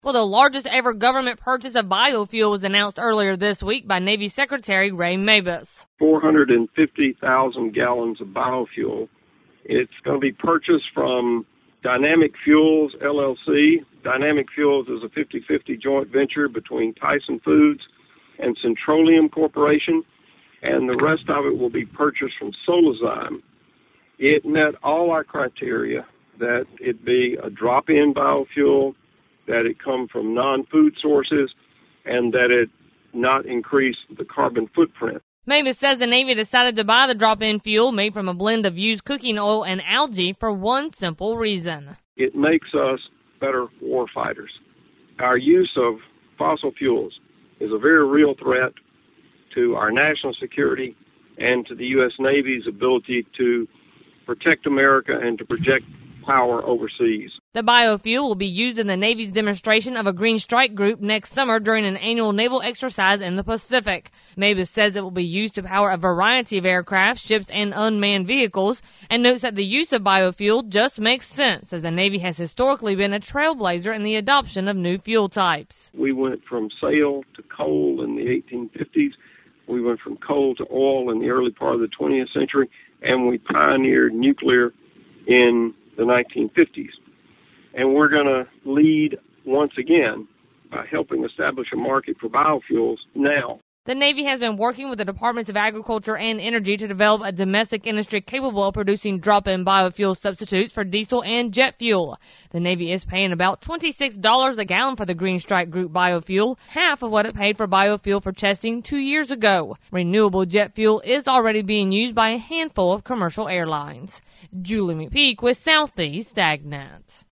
Well, the largest ever government purchase of biofuel was announced earlier this week by Navy Secretary Ray Mabus. 450,000 gallons of biofuel. It's going to be purchased from Dynamic Fuels, LLC. Dynamic Fuels is a 50-50 joint venture between Tyson Foods and Centrolium Corporation, and the rest of it will be purchased from Solazyme. It met all our criteria, that it be a drop-in biofuel, that it come from non-food sources, and that it not increase the carbon footprint. Mavis says the Navy decided to buy the drop-in fuel made from a blend of used cooking oil and algae for one simple reason. It makes us better war fighters. Our use of fossil fuels is a very real threat to our national security and to the U.S. Navy's ability to protect America and to project power overseas. The biofuel will be used in the Navy's demonstration of a Green Strike group next summer during an annual naval exercise in the Pacific. Mavis says it will be used to power a variety of aircraft, ships, and unmanned vehicles, and notes that the use of biofuel just makes sense, as the Navy has historically been a trailblazer in the adoption of new fuel types. We went from sail to coal in the 1850s. We went from coal to oil in the early part of the 20th century, and we pioneered nuclear in the 1950s. And we're going to lead once again by helping establish a market for biofuels now. The Navy has been working with the Departments of Agriculture and Energy to develop a domestic industry capable of producing drop-in biofuel substitutes for diesel and jet fuel. The Navy is paying about $26 a gallon for the Green Strike Group biofuel, half of what it paid for biofuel for testing 2 years ago. Renewable jet fuel is already being used by a handful of commercial airlines. Julie McPeak with Southeast AgNet.